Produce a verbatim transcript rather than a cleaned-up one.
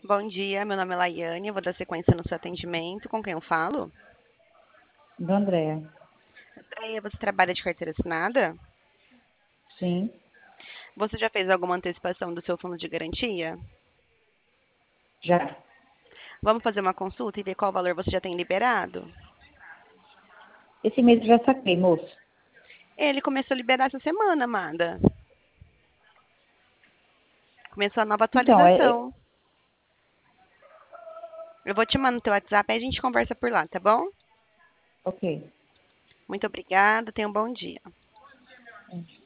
Bom dia, meu nome é Laiane, eu vou dar sequência no seu atendimento. Com quem eu falo? Do Andréa. Andréia, você trabalha de carteira assinada? Sim, Você já fez alguma antecipação do seu fundo de garantia? já. Vamos fazer uma consulta e ver qual valor você já tem liberado? Esse mês eu já saquei, moço. Ele começou a liberar essa semana, amada. Começou a nova Então, é, é- atualização. Eu vou te mandar no teu WhatsApp e a gente conversa por lá, tá bom? ok. Muito obrigada, tenha um bom dia.